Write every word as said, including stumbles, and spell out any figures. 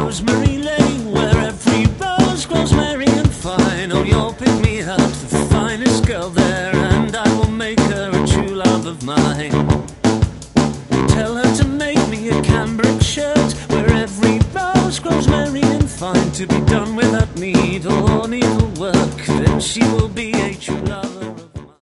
Rosemary Lane, where every rose grows merry and fine. Oh, you'll pick me up, the finest girl there, and I will make her a true love of mine. Tell her to make me a cambric shirt, where every rose grows merry and fine, to be done without needle or needlework. Then she will be a true love.